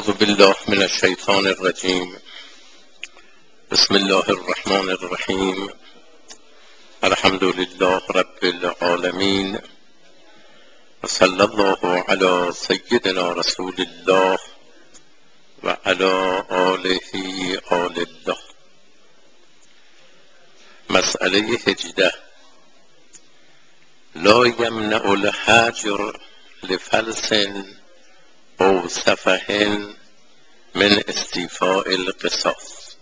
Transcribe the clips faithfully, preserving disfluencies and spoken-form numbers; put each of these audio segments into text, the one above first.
اعوذ بالله من الشیطان الرجیم. بسم الله الرحمن الرحیم. الحمد لله رب العالمین و صلی الله علی سیدنا رسول الله و علی آله آل الله. مسئله هجده: لا یمنع الحجر لفلس او سفه من استیفاء القصاص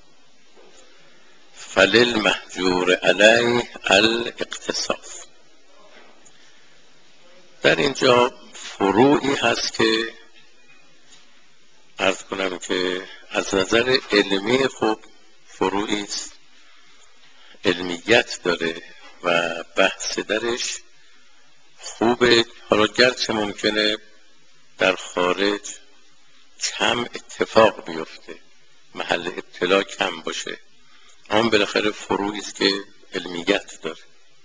فللمهجور علیه الاقتصاص. در اینجا فروعی هست که عرض کنم که از نظر علمی خوب فروعی است، علمیت داره و بحث درش خوبه. حالا گرچه ممکنه در خارج کم اتفاق بیفته، محل ابتلا کم باشه، اما بالاخره فروعی است که علمیت داره.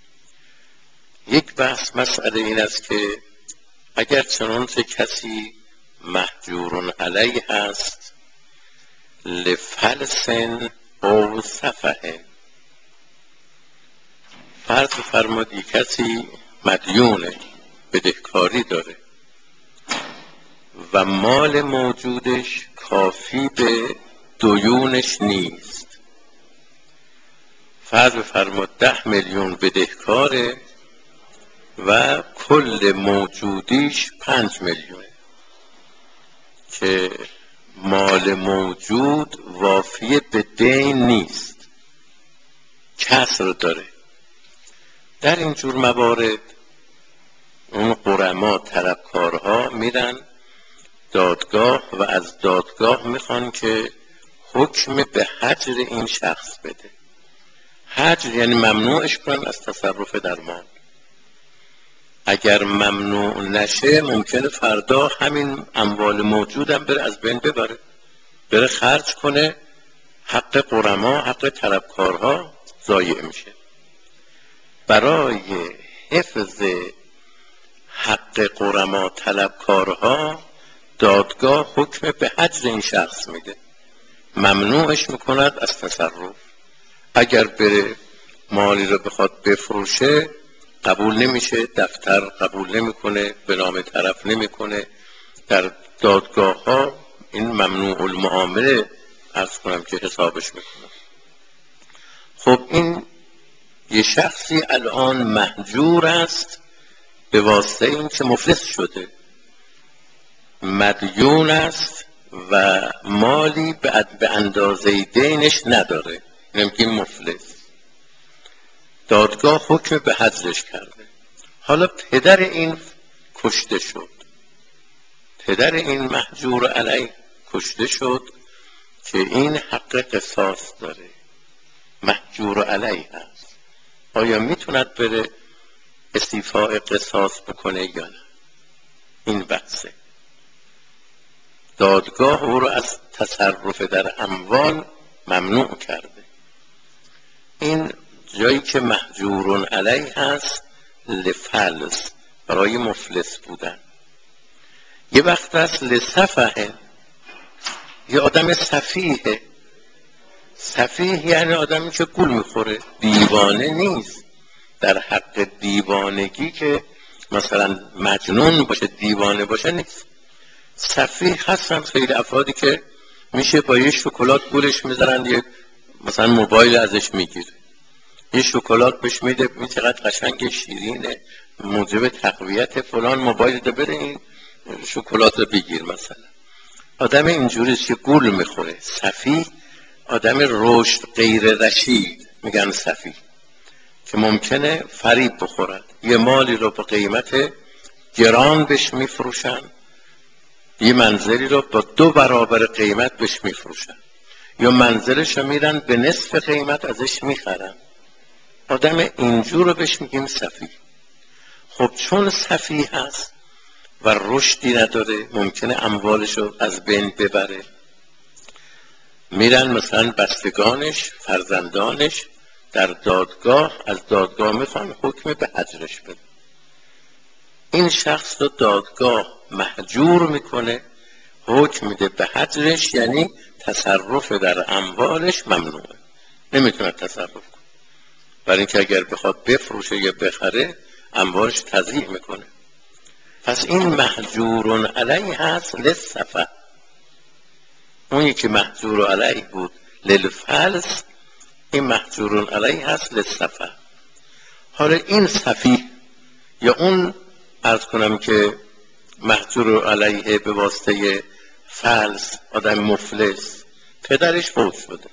یک بحث مسئله این است که اگر چنانچه کسی مهجور علیه است لفلس او سفه، فرض فرمایید کسی مدیونه، بدهکاری داره و مال موجودش کافی به دیونش نیست. فرض فرمایید ده میلیون بدهکاره و کل موجودیش پنج میلیون که مال موجود وافی به دین نیست، کسر داره. در این جور موارد اون غرما طلبکارها میرن دادگاه و از دادگاه میخوان که حکم به حجر این شخص بده. حجر یعنی ممنوعش کنن از تصرف در مال. اگر ممنوع نشه ممکنه فردا همین اموال موجودم بره از بین ببره، بره خرج کنه، حق غرما، حق طلبکارها ضایع میشه. برای حفظ حق غرما طلبکارها دادگاه حکم به حجر این شخص میده، ممنوعش میکند از تصرف. اگر بره مالی رو بخواد بفروشه قبول نمیشه، دفتر قبول نمیکنه، به نام طرف نمیکنه. در دادگاه ها این ممنوع المعامله عرض کنم که حسابش میکنه. خب این یه شخصی الان مهجور است به واسطه این که مفلس شده، مدیون است و مالی به اندازه دینش نداره، نمیگیم مفلس. دادگاه حکم به حجرش کرده. حالا پدر این کشته شد، پدر این مهجور علیه کشته شد که این حق قصاص داره، مهجور علیه هست. آیا میتوند بره استیفاء قصاص بکنه یا نه؟ این بحثه. دادگاه او رو از تصرف در اموال ممنوع کرده. این جایی که مهجور علیه هست لفلس، برای مفلس بودن. یه وقت هست لسفه، یه آدم سفیه. سفیه یعنی آدمی که گول میخوره، دیوانه نیست. در حق دیوانگی که مثلا مجنون باشه، دیوانه باشه نیست. سفیه هستن خیلی افرادی که میشه با یه شکلات گولش میذارن، یه مثلا موبایل ازش میگیره، یه شکلات بهش میده، این چقدر قشنگ شیرینه، موجب تقویت فلان، موبایل ده بره این شکلات رو بگیر. مثلا آدم اینجوریست که گول میخوره. سفیه آدم رشد غیر رشید میگن سفیه، که ممکنه فریب بخورد. یه مالی رو با قیمت گران بهش میفروشن، یه منزلی رو با دو برابر قیمت بهش میفروشن، یا منزلش رو میرن به نصف قیمت ازش میخرن. آدم اینجور رو بهش میگیم سفیه. خب چون سفیه هست و رشدی نداره، ممکنه اموالش رو از بین ببره، میرن مثلا بستگانش، فرزندانش در دادگاه از دادگاه میخوان حکم به حجرش بده. این شخص رو دادگاه محجور میکنه. حکم میده به حجرش، یعنی تصرف در اموالش ممنوعه، نمیتونه تصرف کنه، برای اینکه اگر بخواد بفروشه یا بخره اموالش تضییع میکنه. پس این مهجور علیه هست للسفه. اون یکی مهجور علیه بود للفلس، این مهجور علیه هست للسفه. حالا این سفیه یا اون عرض کنم که مهجور علیه به واسطه فلس، آدم مفلس، پدرش فوت شده.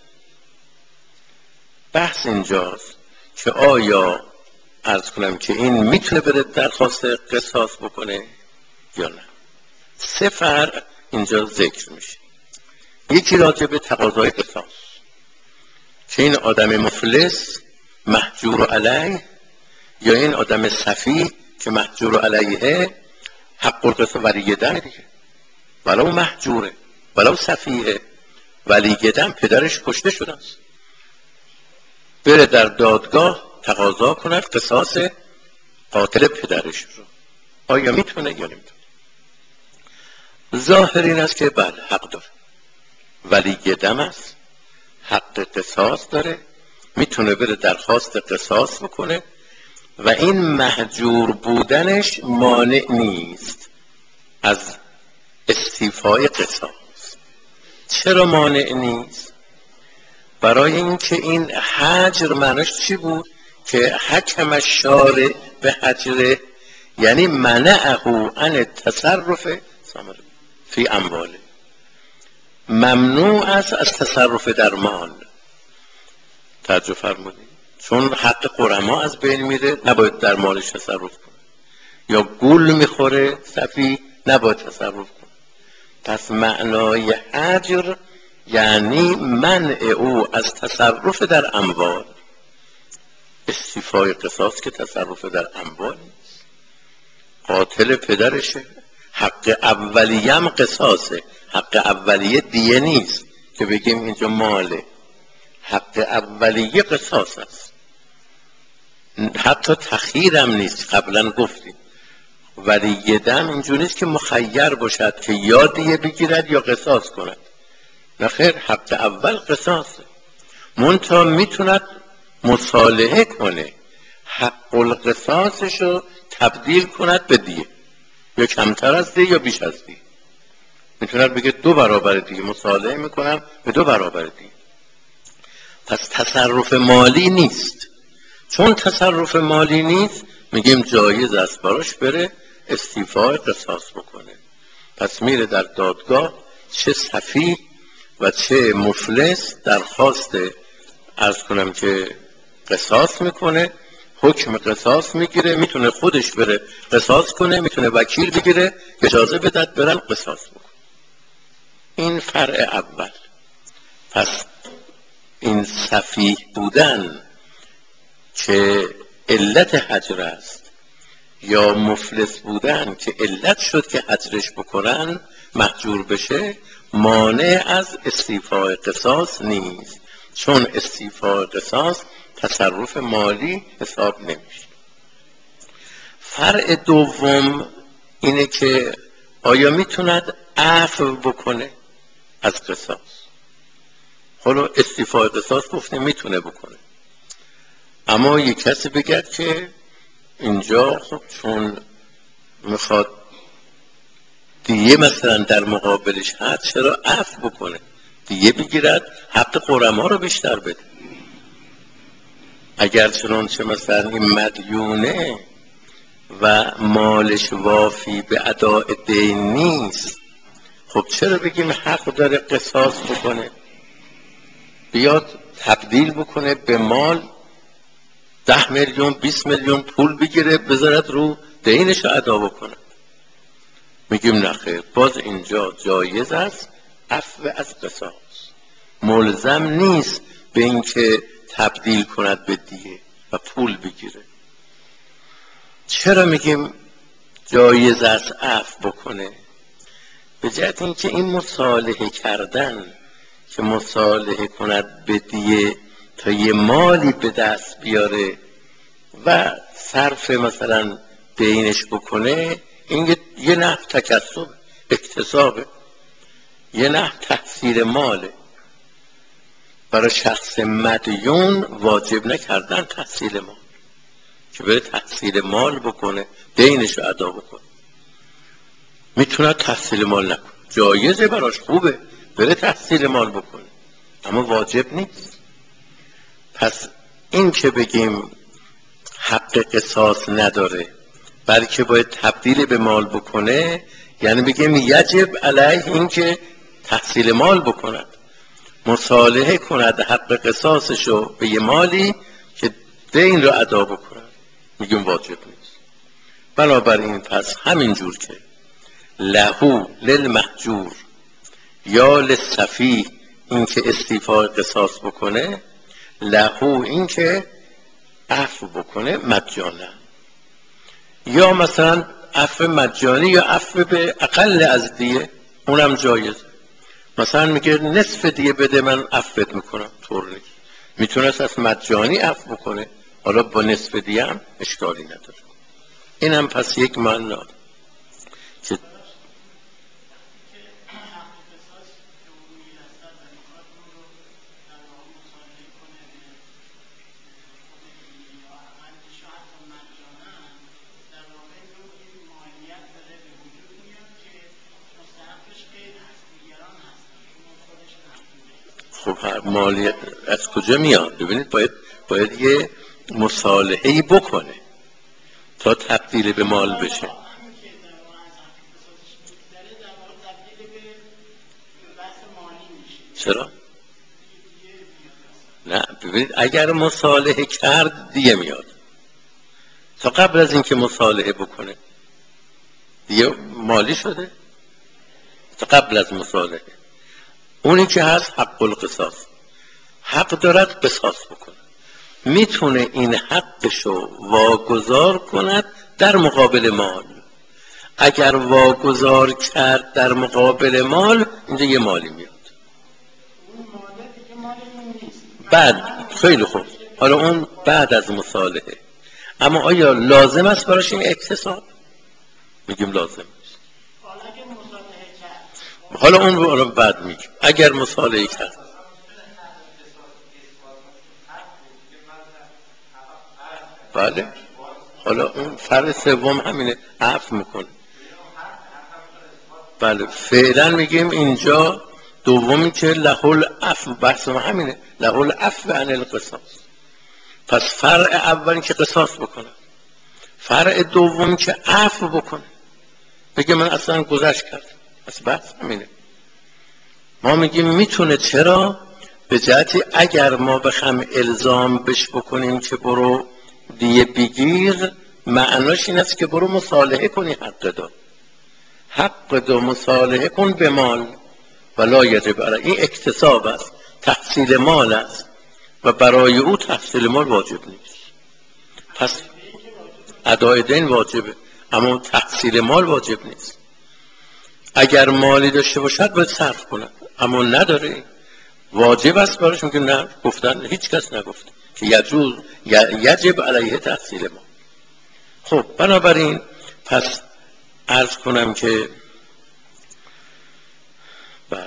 بحث اینجاست که آیا عرض کنم که این میتونه بره درخواست قصاص بکنه یا نه. سه فرع اینجا ذکر میشه. یکی راجع به تقاضای قصاص که این آدم مفلس مهجور علیه یا این آدم سفیه که مهجور علیه حق القصاص ولی دم دیگه، ولو مهجوره ولو سفیه، ولی دم پدرش کشته شده است، بره در دادگاه تقاضا کند قصاص قاتل پدرش رو. آیا میتونه یا نمیتونه؟ ظاهر این است که بله حق داره، ولی دم است، حق قصاص داره، میتونه بره درخواست قصاص بکنه و این مهجور بودنش مانع نیست از استیفای قصاص. چرا مانع نیست؟ برای اینکه این حجر معنیش چی بود؟ که حکم الشارع به حجره، یعنی منعه عن التصرف فی امواله، ممنوع است از تصرف در مال. توجه فرمودید؟ چون حق غرما از بین میره، نباید در مالش تصرف کنه، یا گول میخوره سفی، نباید تصرف کنه. پس معنای حجر یعنی منع او از تصرف در اموال. استیفای قصاص که تصرف در اموال نیست، قاتل پدرشه، حق اولیم قصاصه، حق اولیه دیه نیست که بگیم اینجا ماله، حق اولیه قصاص است، حتی تخییرم نیست. قبلا گفتیم ولی دم اینجوری نیست که مخیر باشد که یا دیه بگیرد یا قصاص کند، نخیر، حق اول قصاصه. منتها میتوند مصالحه کنه، حق القصاصش رو تبدیل کند به دیه، یا کمتر از دیه یا بیش از دیه. میتوند بگه دو برابر دیه مصالحه میکنم به دو برابر دیه. پس تصرف مالی نیست. چون تصرف مالی نیست میگیم جایز است براش بره استیفای قصاص بکنه. پس میره در دادگاه، چه سفیه و چه مفلس درخواست عرض کنم که قصاص میکنه، حکم قصاص میگیره، میتونه خودش بره قصاص کنه، میتونه وکیل بگیره اجازه بدد برن قصاص بکنه. این فرع اول. پس این سفیه بودن که علت حجر است یا مفلس بودن که علت شد که حجرش بکنن مهجور بشه، مانع از استیفای قصاص نیست، چون استیفای قصاص تصرف مالی حساب نمیشه. فرع دوم اینه که آیا میتوند عفو بکنه از قصاص. حالا استیفای قصاص گفته میتونه بکنه، اما یک کسی بگه که اینجا خب چون میخواد دیگه مثلا در مقابلش هست، چرا عفو بکنه، دیگه بگیرد حق غرما رو بیشتر بده. اگر چنانچه مثلا این مدیونه و مالش وافی به اداء دین نیست، خب چرا بگیم حق داره قصاص بکنه، بیاد تبدیل بکنه به مال، ده میلیون بیست میلیون پول بگیره بذارد رو دینش رو ادا بکنه. میگیم نخیر، باز اینجا جایز است عفو از قصاص، ملزم نیست به اینکه تبدیل کند به دیه و پول بگیره. چرا میگیم جایز است عفو بکنه؟ به جهت اینکه این مصالحه کردن که مصالحه کند به دیه تا یه مالی به دست بیاره و صرف مثلا بینش بکنه، این یه نحو تکسب اکتسابه. یه نه تحصیل ماله. برای شخص مدیون واجب نکردن تحصیل مال که بره تحصیل مال بکنه، دینش رو ادا بکنه. میتونه تحصیل مال نکنه، جایزه براش، خوبه بره تحصیل مال بکنه، اما واجب نیست. پس این که بگیم حق قصاص نداره بلکه باید تبدیل به مال بکنه، یعنی بگیم یجب علیه این که تحصیل مال بکند، مصالحه کند حق قصاصشو به یه مالی که دین رو ادا بکند، میگیم واجب نیست. بنابراین پس همین جور که لهو للمهجور یا للصفی این که استیفای قصاص بکنه، لهو این که عفو بکنه مجانا، یا مثلا عفو مجانی یا عفو به اقل از دیه، اونم جایز. مثلا میگه نصف دیه بده من عفوت میکنم، طور نیست. میتونست از مجانی عفو بکنه، حالا با نصف دیه هم اشکالی نداره. این هم پس یک معنا که خب مالی از کجا میاد؟ ببینید باید باید یه مصالحه‌ای بکنه تا تبدیل به مال بشه. چرا؟ نه ببینید اگر مصالحه کرد دیگه میاد، تا قبل از اینکه مصالحه بکنه دیگه مالی شده. تا قبل از مصالحه اونی که هست حق القصاص، حق دارد قصاص بکنه، میتونه این حقشو واگذار کند در مقابل مال. اگر واگذار کرد در مقابل مال، اینجا یه مالی میاد. بعد خیلی خوب، حالا اون بعد از مصالحه، اما آیا لازم است براش این اکتساب؟ میگیم لازم است. حالا اون رو بعد میگیم. اگر مصالحه کرد بله، حالا اون فرق سوم همینه، عفو میکنه. بله فعلا میگیم اینجا دومی که لهول عفو، بحث ما همینه، لهول عفو عن القصاص. پس فرع اولی که قصاص بکنه، فرع دومی که عفو بکنه، بگه من اصلا گذشت کردم. پس بحث همینه. ما میگیم میتونه، چرا؟ به جهتی اگر ما بخوام الزام بش بکنیم که برو دیه بگیر، معناش این است که برو مصالحه کنی، حق دار حق دو مصالحه کن به مال ولا یجب علیه. این اکتساب است، تحصیل مال است و برای او تحصیل مال واجب نیست. پس ادای دین واجبه اما تحصیل مال واجب نیست. اگر مالی داشته باشد باید صرف کند، اما نداره، واجب است براش. میگه نه، گفتن هیچ کس نگفت که یجوز یجب علیه تحصیل مال. خب بنابراین پس عرض کنم که بله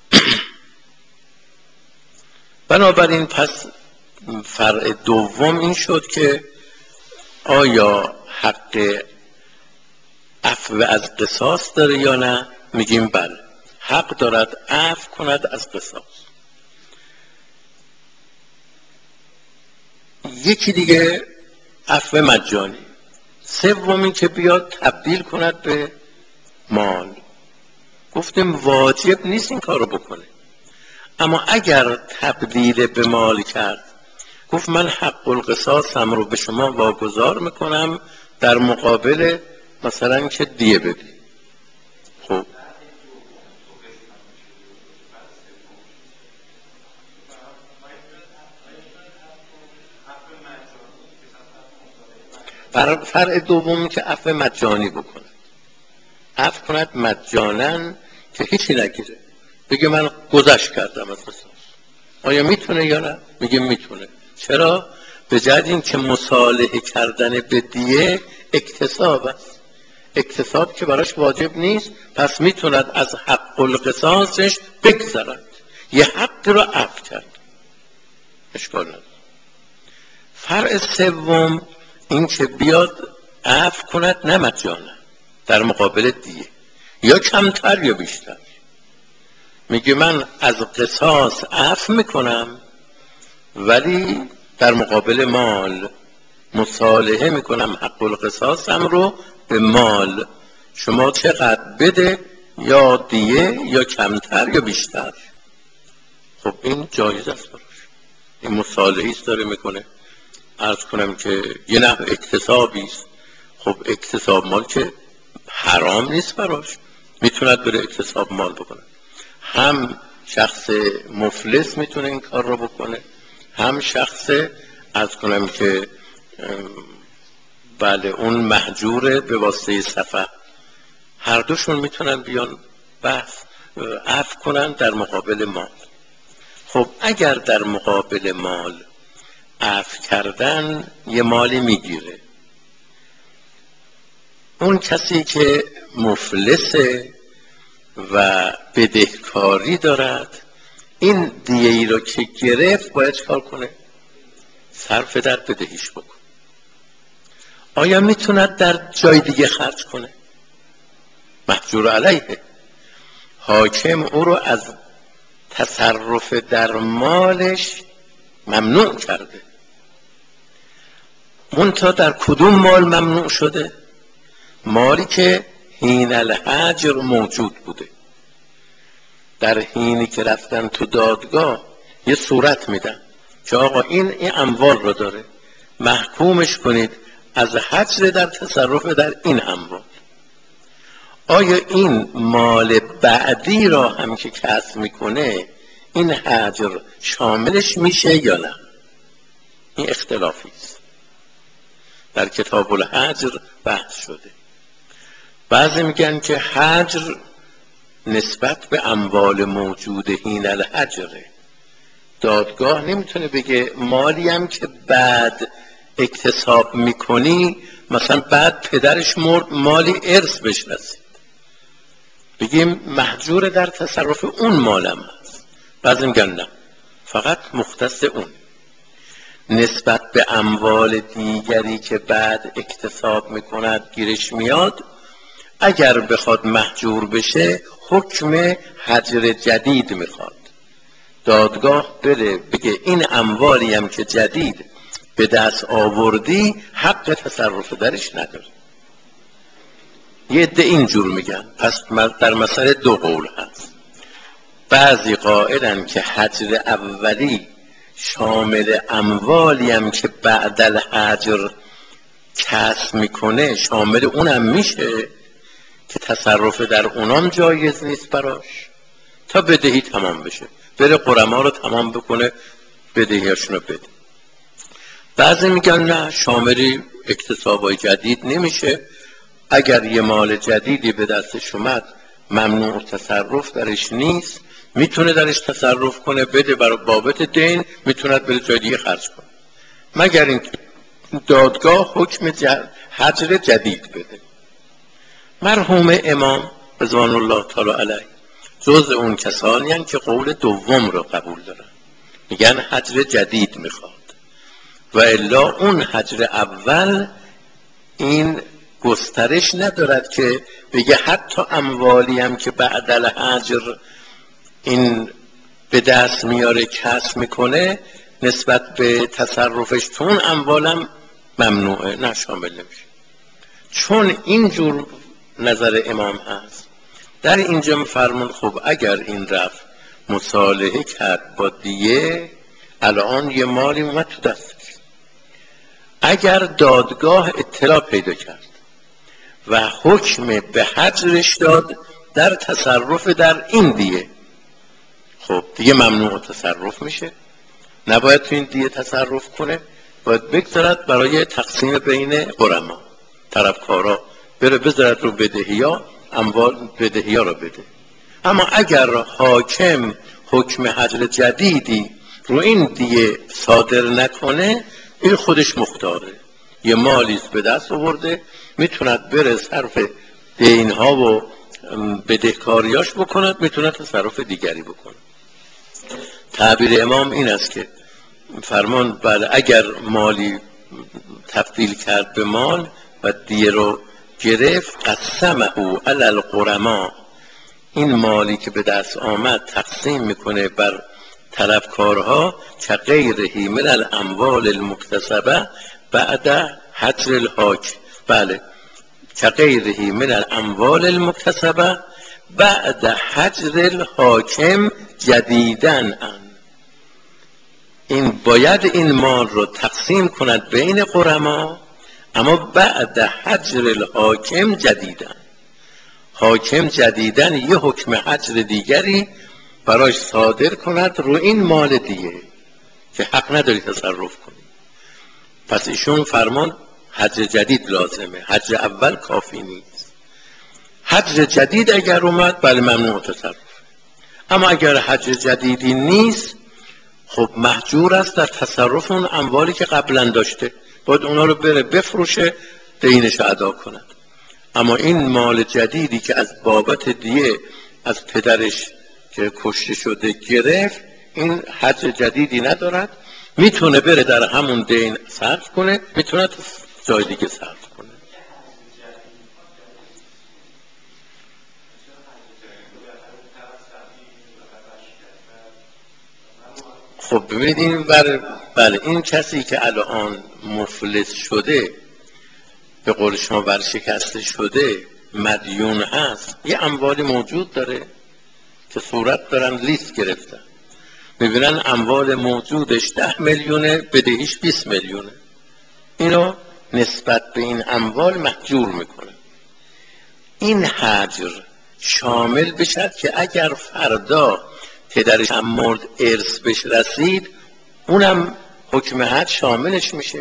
بنابراین پس فرع دوم این شد که آیا حق عفو از قصاص داره یا نه؟ میگیم بله، حق دارد عفو کند از قصاص. یکی دیگه عفو مجانی، سومی که بیاد تبدیل کند به مال. گفتیم واجب نیست این کارو بکنه، اما اگر تبدیل به مال کرد، گفت من حق القصاص هم رو به شما واگذار میکنم در مقابل مثلا که دیه بدی. خب فرع دوم که عفو مجانی بکنه، عفو کند مجانا که هیچی نگیره، بگه من گذشت کردم از قصاص. آیا میتونه یا نه؟ میگه میتونه. چرا؟ به جهت این که مصالحه کردن به دیه اکتساب است. اکتساب که براش واجب نیست، پس میتوند از حق القصاصش بگذرد. یه حق رو عفو کرد، اشکال نداره. فرع سوم این که بیاد عفو کند نه مجانا، در مقابل دیه، یا کمتر یا بیشتر. میگه من از قصاص عفو میکنم ولی در مقابل مال مصالحه میکنم حق القصاصم رو به مال، شما چقدر بده، یا دیه یا کمتر یا بیشتر. خب این جایز است براش، این مصالحه‌ای است داره میکنه. عرض کنم که یه نوع اکتسابی است. خب اکتساب مال که حرام نیست براش، میتوند بره اکتساب مال بکنه. هم شخص مفلس میتونه این کار رو بکنه، هم شخص عرض کنم که بله اون مهجوره به واسطه سفر، هر دوشون میتونن بیان بحث عفو کنن در مقابل مال. خب اگر در مقابل مال عفو کردن یه مالی میگیره، اون کسی که مفلسه و بدهکاری دارد، این دیه ای رو که گرفت باید چکار کنه؟ صرف در بدهیش بکن. آیا میتوند در جای دیگه خرج کنه؟ محجور علیه، حاکم او رو از تصرف در مالش ممنوع کرده. منتها در کدوم مال ممنوع شده؟ مالی که حین الحجر موجود بوده. در حینی که رفتن تو دادگاه یه صورت میدن که آقا این این اموال رو داره، محکومش کنید از حجر در تصرف در این اموال. آیا این مال بعدی را هم که کسب میکنه این حجر شاملش میشه یا نه؟ این اختلافی است، در کتاب الحجر بحث شده. بعضی میگن که حجر نسبت به اموال موجود حین الحجره، دادگاه نمیتونه بگه مالی هم که بعد اکتساب میکنی، مثلا بعد پدرش مرد مالی ارث بهش رسید، بگیم محجور در تصرف اون مالم هست. بعضی میگن نه، فقط مختص اون. نسبت به اموال دیگری که بعد اکتساب میکند گیرش میاد، اگر بخواد محجور بشه حکم حجر جدید میخواد. دادگاه بره بگه این اموالی هم که جدید به دست آوردی حق تصرف درش نداری. یه عده اینجور میگن. پس در مسئله دو قول هست. بعضی قائلن که حجر اولی شامل اموالی هم که بعد الحجر کسب میکنه شامل اونم میشه که تصرف در اونام جایز نیست براش تا بدهی تمام بشه، بره غرما رو تمام بکنه بدهیاشونو بده. بعضی میگن نه، شامل اکتسابای جدید نمیشه، اگر یه مال جدیدی به دستش اومد ممنوع تصرف درش نیست، میتونه درش تصرف کنه، بده برای بابت دین، میتونه بره جای دیگه خرج کنه، مگر این دادگاه حکم حجر جدید بده. مرحوم امام رضوان الله تعالی علیه جز اون کسانی هستند که قول دوم رو قبول دارن، میگن حجر جدید میخواد، و الا اون حجر اول این گسترش ندارد که بگه حتی اموالی هم که بعد الحجر این به دست میاره کسب میکنه نسبت به تصرفش تو اون اموالم ممنوعه، نه شامل نمیشه. چون اینجور نظر امام هست، در اینجا فرمون خب اگر این رفت مصالحه کرد با دیه، الان یه مالی اومد تو دستش، اگر دادگاه اطلاع پیدا کرد و حکم به حجرش داد در تصرف در این دیه، خب دیگه ممنوع تصرف میشه، نباید تو این دیه تصرف کنه، باید بگذارد برای تقسیم بین غرما، طرفکارا بره بذارد رو بدهیا، اموال بدهیا رو بده. اما اگر حاکم حکم حجر جدیدی رو این دیه صادر نکنه، این خودش مختاره، یه مالیست به دست آورده، میتوند بره صرف دینها و بدهکاریاش بکند، میتونه تصرف دیگری بکنه. تعبیر امام این است که فرمان بله اگر مالی تبدیل کرد به مال و دیه رو گرفت، قسمه علی الغرما، این مالی که به دست آمد تقسیم میکنه بر طلبکارها، که غیرهی من الاموال المکتسبه بعد حجر الحاکم، بله که غیرهی من الاموال المکتسبه بعد حجر الحاکم جدیدن، این باید این مال رو تقسیم کند بین غرما، اما بعد حجر الحاکم جدیدن، حاکم جدیدن یه حکم حجر دیگری براش صادر کند رو این مال دیگه که حق نداری تصرف کنی. پس ایشون فرمان حجر جدید لازمه، حجر اول کافی نیست. حجر جدید اگر اومد بله ممنوع تصرف، اما اگر حجر جدیدی نیست خب محجور است در تصرف اون اموالی که قبلا داشته، باید اونا رو بره بفروشه دینش ادا کند. اما این مال جدیدی که از بابت دیه از پدرش که کشته شده گرفت، این حج جدیدی ندارد، میتونه بره در همون دین صرف کنه، میتونه جای دیگه صرف کنه. خب ببینید این بر بله این کسی که الان مفلس شده، به قول شما ورشکسته شده، مدیون هست، یه اموالی موجود داره که صورت دارن لیست گرفتن، میبینن اموال موجودش ده میلیونه، بدهیش بیست میلیونه، اینو نسبت به این اموال محجور میکنه. این حجر شامل بشد که اگر فردا پدرش هم مرد ارث بهش رسید، اونم حکم حج شاملش میشه.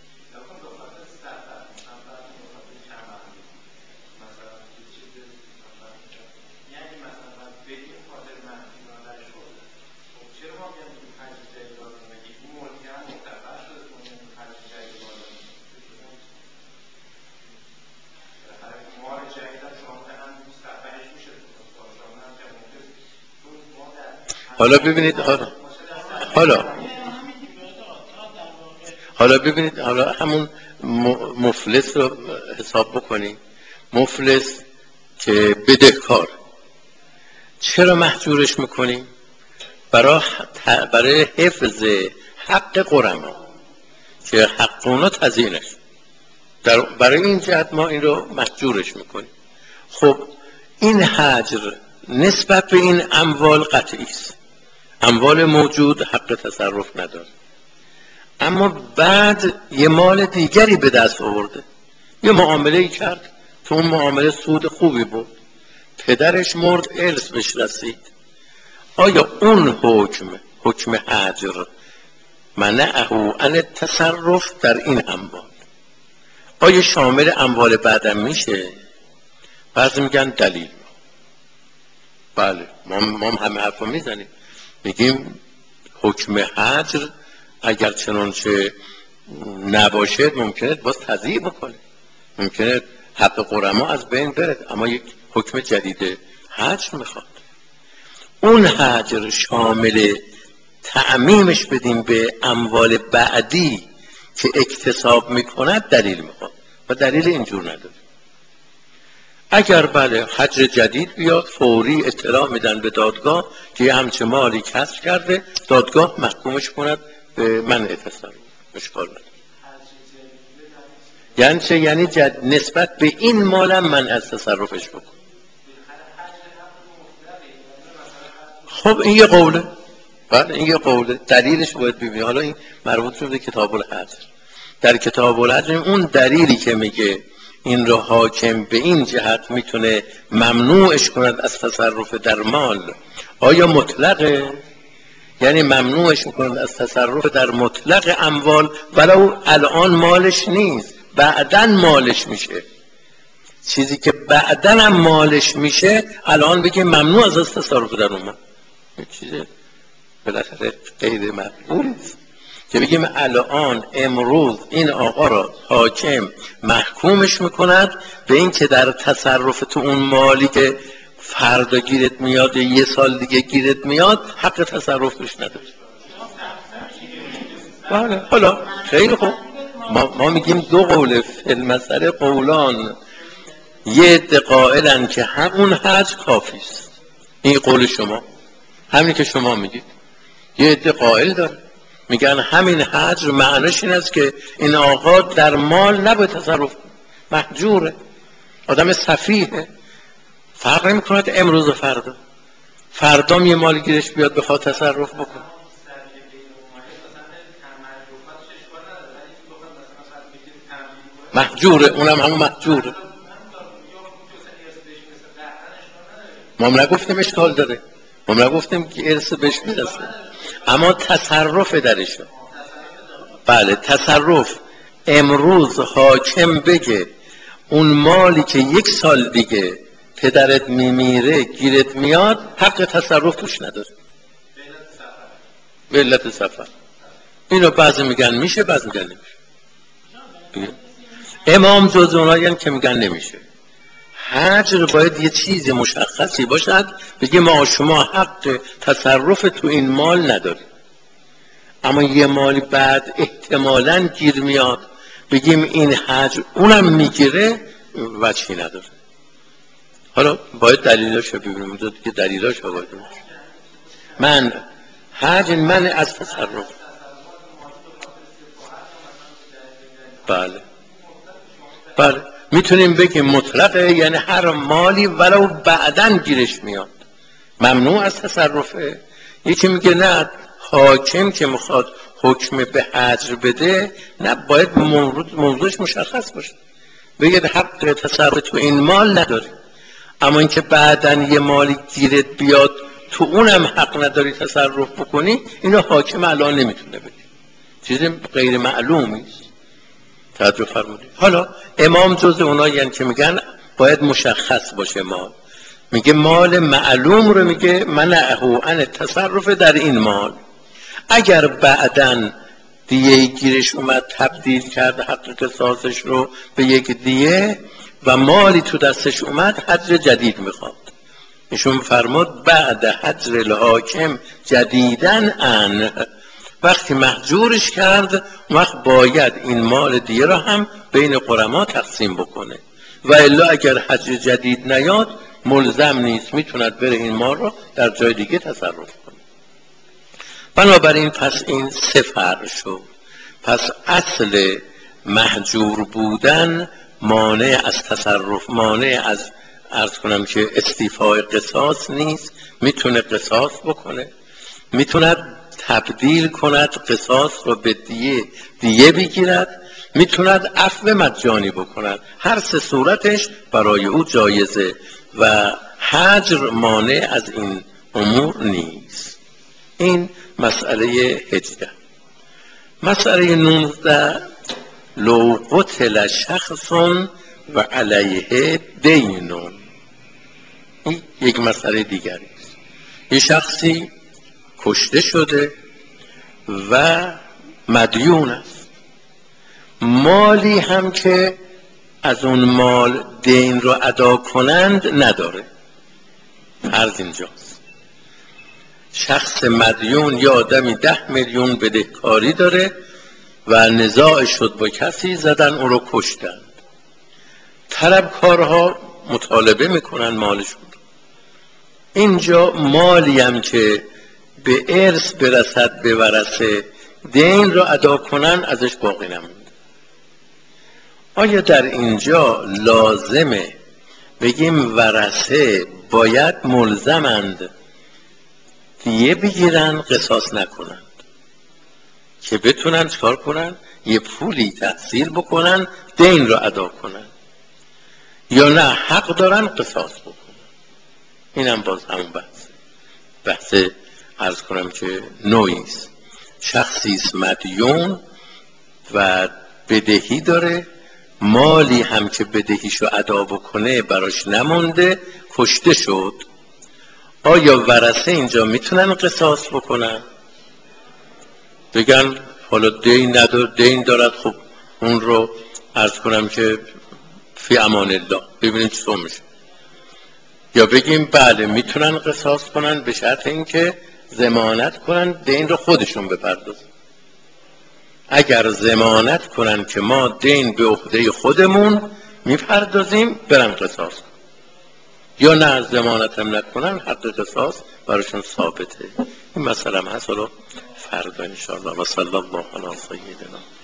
حالا ببینید حالا حالا حالا ببینید حالا همون مفلس رو حساب بکنید. مفلس که بدهکار، چرا محجورش میکنیم؟ برای برای حفظ حق غرما که حق اونا تزیینش، در برای این جهت ما این رو محجورش میکنیم. خب این حجر نسبت به این اموال قطعی است، اموال موجود حق تصرف نداره، اما بعد یه مال دیگری به دست آورده، یه معامله کرد، تو اون معامله سود خوبی بود، پدرش مرد ارث بهش رسید، آیا اون حکم حکم حجر منعه عن التصرف در این اموال آیا شامل اموال بعدم میشه؟ بعضی میگن دلیل، بله ما ما همه حرفا میزنیم، میگیم حکم حجر اگر چنانچه نباشه ممکنه باز تضییع بکنه، ممکنه حق غرما از بین بره، اما یک حکم جدید حجر میخواد. اون حجر شامل تعمیمش بدیم به اموال بعدی که اکتساب میکند دلیل میخواد و دلیل اینجور نداره. اگر بله حجر جدید بیاد، فوری اطلاع میدن به دادگاه که یه همچه مالی کسب کرده، دادگاه محکومش کند به منع تصرف، اشکال نداره. یعنی چه؟ یعنی جد... نسبت به این مالم من از تصرفش بکن. خب این یه قوله، بله این یه قوله، دلیلش باید ببینید. حالا این مربوط شده کتاب الحجر. در کتاب الحجر اون دلیلی که میگه این رو حاکم به این جهت میتونه ممنوعش کند از تصرف در مال، آیا مطلقه؟ یعنی ممنوعش میکند از تصرف در مطلق اموال ولو الان مالش نیست، بعدن مالش میشه، چیزی که بعدن هم مالش میشه الان بگه ممنوع از, از تصرف در اون مال، چیزی بالاخره غیر مقبول است. که بگیم الان امروز این آقا را حاکم محکومش میکند به این که در تصرف تو اون مالی که فردا گیرت میاد یا یه سال دیگه گیرت میاد حق تصرف توش نداری. بله حالا خیلی خوب، ما, ما میگیم دو قول فی المسئله قولان، یه عده قائلن که همون حج کافیست، این قول شما همین که شما میگید. یه عده قائل داره میگن همین حج معنیش این است که این آقا در مال نباید تصرف کنه، محجوره، آدم سفیه، فرق نمیکنه امروز و فردا، فردا یه مال گیرش بیاد بخواد تصرف بکنه. محجوره، اونم همون محجوره. ما هم نگفتیم اشکال داره، ما هم نگفتیم که ارث بهش میرسه، اما تصرف درشه. بله تصرف، امروز حاکم بگه اون مالی که یک سال دیگه پدرت میمیره گیرت میاد حق تصرف توش نداره به علت سفر. اینو بعضی میگن میشه، بعضی میگن نمیشه. امام جز اونایی که میگن نمیشه. حجر باید یه چیز مشخصی باشد بگه ما شما حق تصرف تو این مال نداریم، اما یه مالی بعد احتمالاً گیر میاد بگیم این حجر اونم میگیره، وجهی نداره. حالا باید دلیلاشو ببینیم، دو دیگه دلیلاشو باید ببینیم. من حجر من از تصرف، بله بله میتونیم بگیم مطلقه، یعنی هر مالی ولو بعداً گیرش میاد ممنوع از تصرفه. یکی میگه نه، حاکم که میخواد حکم به حجر بده نه، باید موضوعش مشخص باشه، بگه حق تصرف تو این مال نداری، اما اینکه بعداً یه مالی گیرت بیاد تو اونم حق نداری تصرف بکنی، اینو حاکم الان نمیتونه بگه، چیزی غیر معلومی است. توجه فرمودید. حالا امام جز اونایی یعنی که میگن باید مشخص باشه مال، میگه مال معلوم رو میگه منعه عن تصرف در این مال. اگر بعداً دیه گیرش اومد تبدیل کرد حق قصاصش رو به یک دیه و مالی تو دستش اومد، حجر جدید میخواد. ایشون فرمود بعد حجر الحاکم جدیدن ان، وقتی محجورش کرد وقت باید این مال دیگه را هم بین قرما تقسیم بکنه، و الا اگر حجر جدید نیاد ملزم نیست، میتوند بره این مال را در جای دیگه تصرف کنه. بنابراین پس این سه فرق شد. پس اصل محجور بودن مانع از تصرف، مانع از عرض کنم که استیفای قصاص نیست، میتونه قصاص بکنه، میتونه تبدیل کند قصاص رو به دیه دیه بگیرد، میتوند عفو مجانی بکند. هر سه صورتش برای او جایزه و حجر مانع از این امور نیست. این مسئله هجده. مسئله نوزده، لو قتل شخص و علیه دینون. این یک مسئله دیگری است. یه شخصی کشته شده و مدیون است، مالی هم که از اون مال دین رو ادا کنند نداره. عرض اینجاست، شخص مدیون یا آدمی ده میلیون بدهکاری داره و نزاع شد با کسی، زدن او رو کشتن، طلبکارها مطالبه میکنن مالشون. اینجا مالی هم که به ارث برسد به ورثه دین رو ادا کنن ازش باقی نمونده. آیا در اینجا لازمه بگیم ورثه باید ملزمند دیه بگیرن قصاص نکنند که بتونن چکار کنن؟ یه پولی تحصیل بکنن دین رو ادا کنن، یا نه حق دارن قصاص بکنن؟ اینم باز همون بحث بحث عرض کنم که نوعیست. شخصیست مدیون و بدهی داره، مالی هم که بدهیشو ادا بکنه براش نمونده، کشته شد. آیا ورثه اینجا میتونن قصاص بکنن؟ بگن حالا دین ندار دین دارد، خب اون رو عرض کنم که فی امان الله ببینیم چطور میشه. یا بگیم بله میتونن قصاص کنن به شرط اینکه ضمانت کنن دین رو خودشون بپردازن. اگر ضمانت کنن که ما دین به عهده خودمون میپردازیم برن قصاص کنن، یا نه ضمانت هم نکنن حق قصاص براشون ثابته. این مسئله هم هست، حالا فردا انشاءالله. و صلی الله علی سیدنا